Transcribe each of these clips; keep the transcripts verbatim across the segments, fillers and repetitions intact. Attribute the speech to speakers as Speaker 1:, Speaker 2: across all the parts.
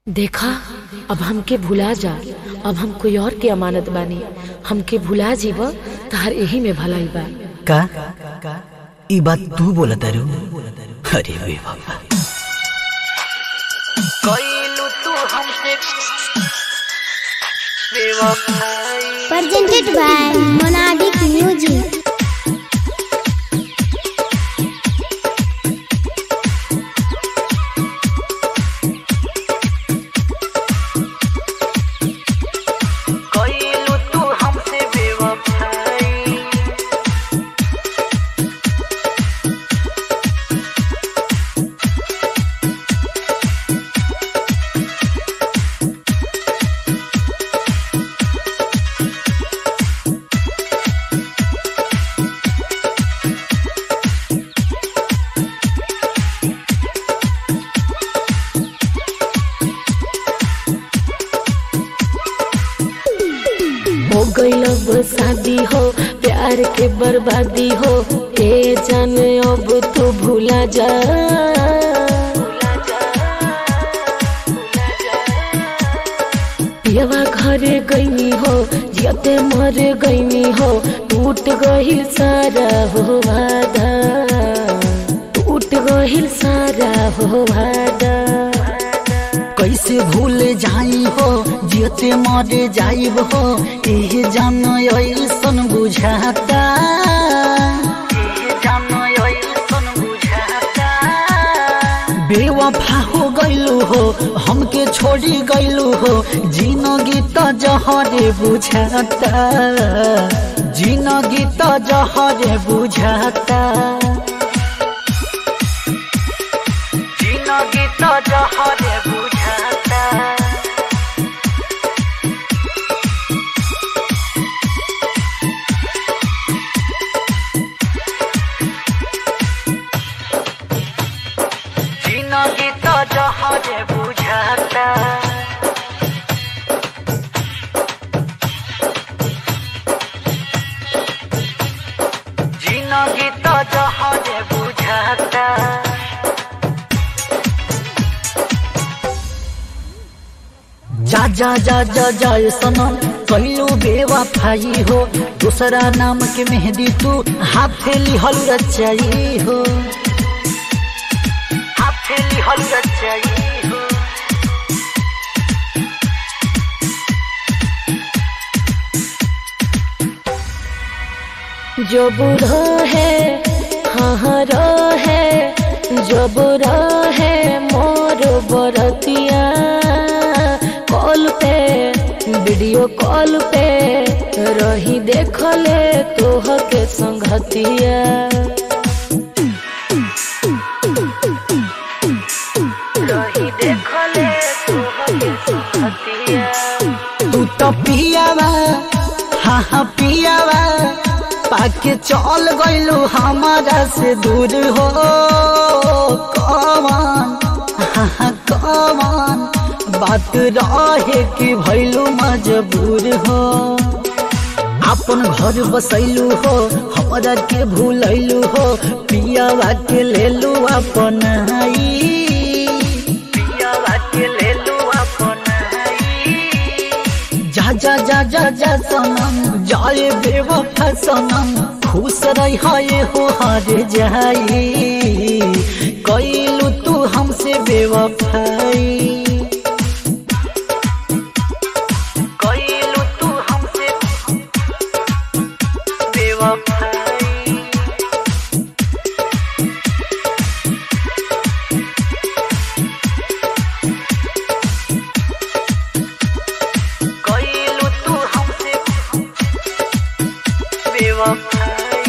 Speaker 1: देखा अब हमके भुला जा, अब हम कोई और के अमानत बानी। हमके भुला जीव तार यही में भलाई बा।
Speaker 2: का ई बात तू बोला तारू? अरे वे बाबा
Speaker 3: presented by Monadic Music.
Speaker 1: हो गईल अब शादी हो, प्यार के बर्बादी हो, ए जाने अब तू भूला जा। पियवा घरे गईनी हो, जियते मरे गईनी हो, टूट गईल सारा हो वादा, टूट गईल सारा हो वादा।
Speaker 2: कैसे भूल जाई हो, जियते मरे जाइब हो, एह जान ऐसन बुझाता, बेवफा हो गईलू हो, हमके छोड़ी गईलू हो, जिंदगी तो जहरे बुझाता, जिंदगी तो जहरे बुझाता, जिंदगी तो जहरे बुझाता। जिंदगी तो जहरे बुझाता, जिंदगी तो जहरे बुझाता। जा जा जा जा जा सनम कहलू बेवफाई हो, दूसरा नाम के मेहंदी तू हाथ फेली हल रचाई हो, हाथ फेली हल रचाई हो।
Speaker 1: जो बुरा है हाँ हाँ रहे, जो बुरा है मोर बरतिया, कॉल पे वीडियो कॉल पे रही देखले तोह के संगतिया, रही देखले तोह के संगतिया।
Speaker 2: तू तो पियावा हाँ हाँ पियावा, पाके चल गईलू हमारा से दूर हो, कौन हाँ हाँ कौन बात रहे कि भैलू मजबूर हो। अपन घर बसैलू हो, हमरा के भूलैलू हो, पियावा के लेलू अपन आई, पियावा के लेलू अपन आई। जा जा जा जा जा सनम जाए बेवफा सनम, खुश रही हो हार जाई, कैलू तू हमसे बेवफाई, कैलू तू हमसे बेवफाई। कैलू तू हमसे बेवफाई।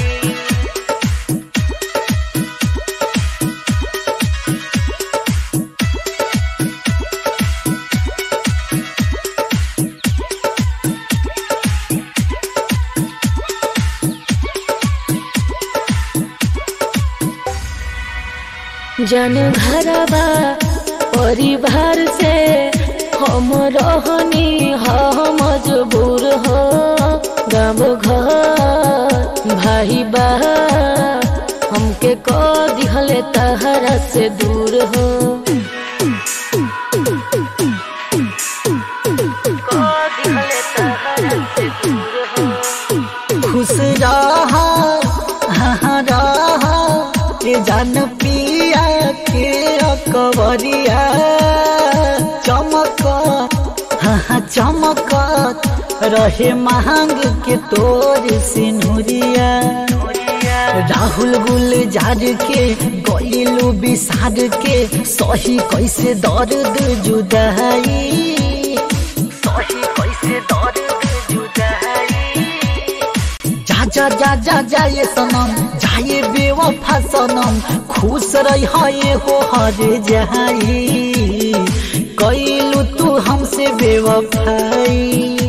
Speaker 1: जन घरबा परिवार से हम रहनी हम मजबूर हो, गाँव घर भाई बा हमके कह दिहले तहरा से दूर हो।
Speaker 2: सिनुरिया चमकत हाँ हाँ चमकत रहे मांग के तोर सिनुरिया राहुल गुलजार के गइलू बिसार के सही कैसे दर्द जुदाई सही कैसे दर्द जुदाई जा जा जा जा जाए सनम जाए बेवफा सनम खुश रही हो हर जाई कैलू तू हमसे बेवफाई।